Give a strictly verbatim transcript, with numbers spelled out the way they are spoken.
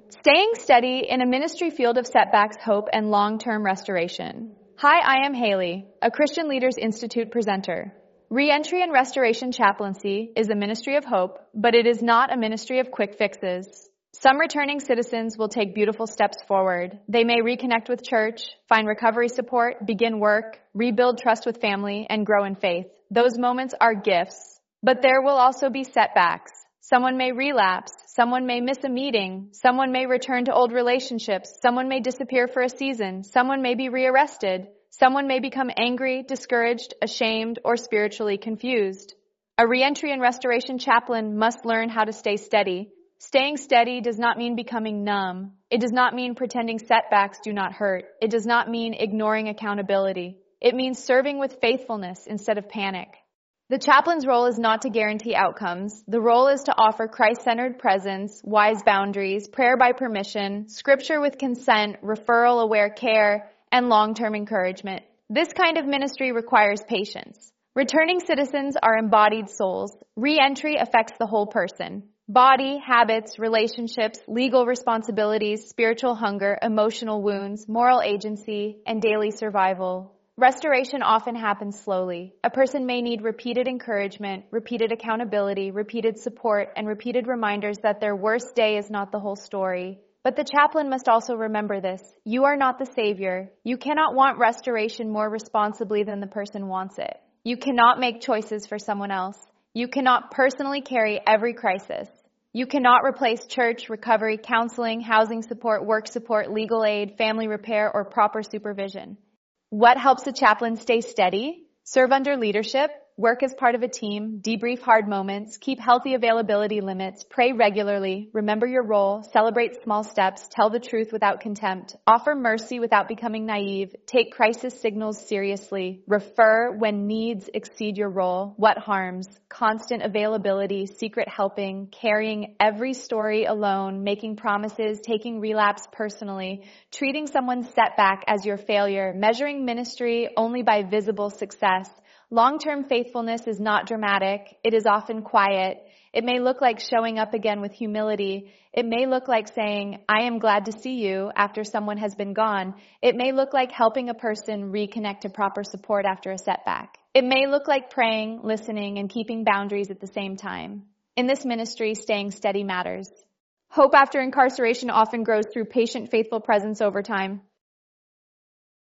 Staying steady in a ministry field of setbacks, hope, and long-term restoration. Hi, I am Haley, a Christian Leaders Institute presenter. Reentry and Restoration Chaplaincy is a ministry of hope, but it is not a ministry of quick fixes. Some returning citizens will take beautiful steps forward. They may reconnect with church, find recovery support, begin work, rebuild trust with family, and grow in faith. Those moments are gifts, but there will also be setbacks. Someone may relapse, someone may miss a meeting, someone may return to old relationships, someone may disappear for a season, someone may be rearrested, someone may become angry, discouraged, ashamed, or spiritually confused. A reentry and restoration chaplain must learn how to stay steady. Staying steady does not mean becoming numb. It does not mean pretending setbacks do not hurt. It does not mean ignoring accountability. It means serving with faithfulness instead of panic. The chaplain's role is not to guarantee outcomes. The role is to offer Christ-centered presence, wise boundaries, prayer by permission, scripture with consent, referral-aware care, and long-term encouragement. This kind of ministry requires patience. Returning citizens are embodied souls. Re-entry affects the whole person. Body, habits, relationships, legal responsibilities, spiritual hunger, emotional wounds, moral agency, and daily survival. Restoration often happens slowly. A person may need repeated encouragement, repeated accountability, repeated support, and repeated reminders that their worst day is not the whole story. But the chaplain must also remember this. You are not the savior. You cannot want restoration more responsibly than the person wants it. You cannot make choices for someone else. You cannot personally carry every crisis. You cannot replace church, recovery, counseling, housing support, work support, legal aid, family repair, or proper supervision. What helps a chaplain stay steady? Serve under leadership, work as part of a team, debrief hard moments, keep healthy availability limits, pray regularly, remember your role, celebrate small steps, tell the truth without contempt, offer mercy without becoming naive, take crisis signals seriously, refer when needs exceed your role, what harms, constant availability, secret helping, carrying every story alone, making promises, taking relapse personally, treating someone's setback as your failure, measuring ministry only by visible success. Long-term faithfulness is not dramatic. It is often quiet. It may look like showing up again with humility. It may look like saying, I am glad to see you after someone has been gone. It may look like helping a person reconnect to proper support after a setback. It may look like praying, listening, and keeping boundaries at the same time. In this ministry, staying steady matters. Hope after incarceration often grows through patient, faithful presence over time.